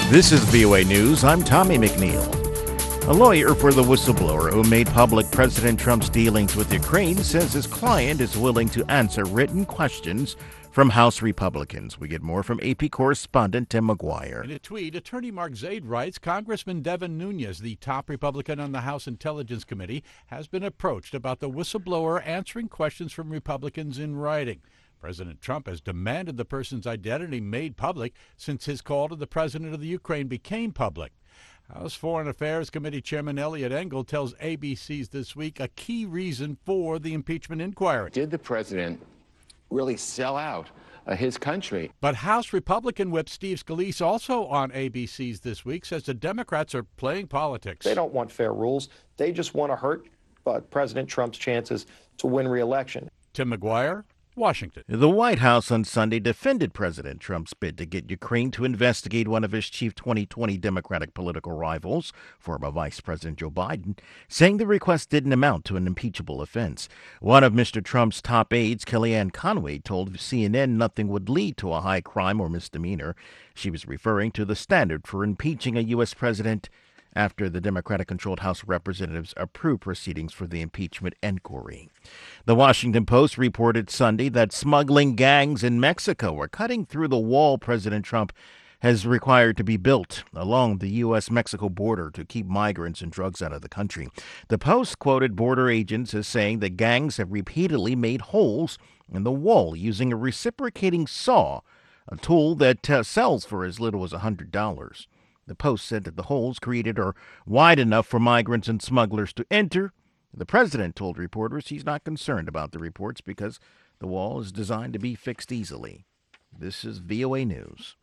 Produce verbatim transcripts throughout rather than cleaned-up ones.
This is V O A News. I'm Tommy McNeil. A lawyer for the whistleblower who made public President Trump's dealings with Ukraine says his client is willing to answer written questions from House Republicans. We get more from A P correspondent Tim McGuire. In a tweet, attorney Mark Zaid writes, Congressman Devin Nunes, the top Republican on the House Intelligence Committee, has been approached about the whistleblower answering questions from Republicans in writing. President Trump has demanded the person's identity made public since his call to the president of the Ukraine became public. House Foreign Affairs Committee Chairman Eliot Engel tells A B C's This Week a key reason for the impeachment inquiry. Did the president really sell out uh, his country? But House Republican Whip Steve Scalise, also on A B C's This Week, says the Democrats are playing politics. They don't want fair rules. They just want to hurt uh, President Trump's chances to win re-election. Tim McGuire, Washington. The White House on Sunday defended President Trump's bid to get Ukraine to investigate one of his chief twenty twenty Democratic political rivals, former Vice President Joe Biden, saying the request didn't amount to an impeachable offense. One of Mister Trump's top aides, Kellyanne Conway, told C N N nothing would lead to a high crime or misdemeanor. She was referring to the standard for impeaching a U S president after the Democratic-controlled House of Representatives approved proceedings for the impeachment inquiry. The Washington Post reported Sunday that smuggling gangs in Mexico are cutting through the wall President Trump has required to be built along the U S Mexico border to keep migrants and drugs out of the country. The Post quoted border agents as saying that gangs have repeatedly made holes in the wall using a reciprocating saw, a tool that uh, sells for as little as one hundred dollars. The Post said that the holes created are wide enough for migrants and smugglers to enter. The president told reporters he's not concerned about the reports because the wall is designed to be fixed easily. This is V O A News.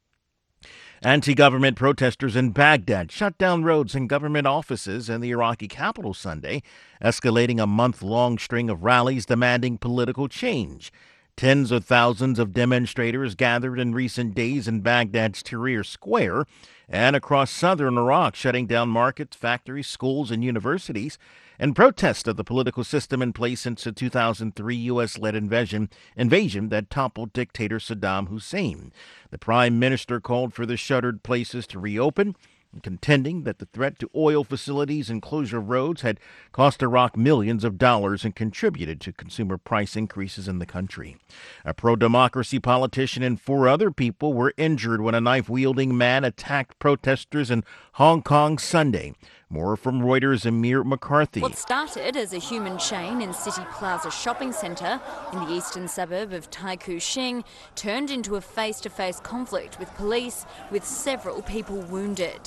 Anti-government protesters in Baghdad shut down roads and government offices in the Iraqi capital Sunday, escalating a month-long string of rallies demanding political change. Tens of thousands of demonstrators gathered in recent days in Baghdad's Tahrir Square and across southern Iraq, shutting down markets, factories, schools, and universities in protest of the political system in place since the two thousand three U S-led invasion, invasion that toppled dictator Saddam Hussein. The prime minister called for the shuttered places to reopen, contending that the threat to oil facilities and closure of roads had cost Iraq millions of dollars and contributed to consumer price increases in the country. A pro-democracy politician and four other people were injured when a knife-wielding man attacked protesters in Hong Kong Sunday. More from Reuters' Amir McCarthy. What started as a human chain in City Plaza shopping centre in the eastern suburb of Tai Kwu Shing turned into a face-to-face conflict with police, with several people wounded.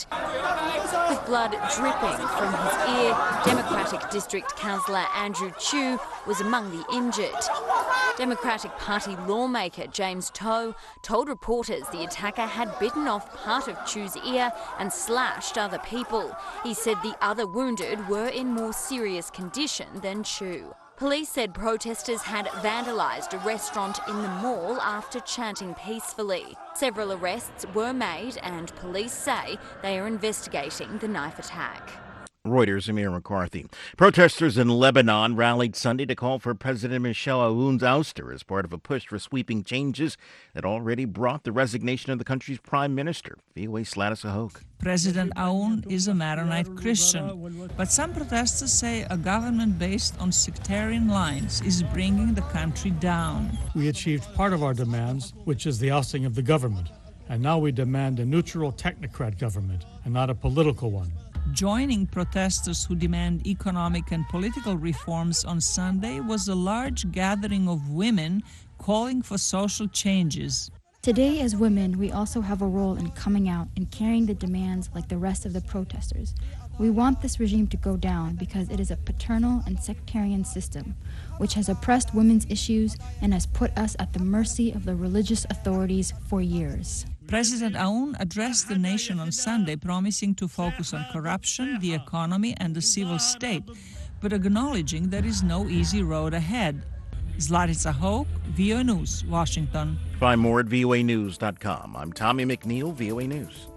With blood dripping from his ear, Democratic District Councillor Andrew Chew was among the injured. Democratic Party lawmaker James To told reporters the attacker had bitten off part of Chew's ear and slashed other people. He said the other wounded were in more serious condition than Chew. Police said protesters had vandalised a restaurant in the mall after chanting peacefully. Several arrests were made and police say they are investigating the knife attack. Reuters' Amir McCarthy. Protesters in Lebanon rallied Sunday to call for President Michel Aoun's ouster as part of a push for sweeping changes that already brought the resignation of the country's prime minister. V O A's Sladis Ahok. President Aoun is a Maronite Christian, but some protesters say a government based on sectarian lines is bringing the country down. We achieved part of our demands, which is the ousting of the government, and now we demand a neutral technocrat government and not a political one. Joining protesters who demand economic and political reforms on Sunday was a large gathering of women calling for social changes. Today, as women, we also have a role in coming out and carrying the demands like the rest of the protesters. We want this regime to go down because it is a paternal and sectarian system which has oppressed women's issues and has put us at the mercy of the religious authorities for years. President Aoun addressed the nation on Sunday, promising to focus on corruption, the economy, and the civil state, but acknowledging there is no easy road ahead. Zlatica Hoke, V O A News, Washington. Find more at V O A news dot com. I'm Tommy McNeil, V O A News.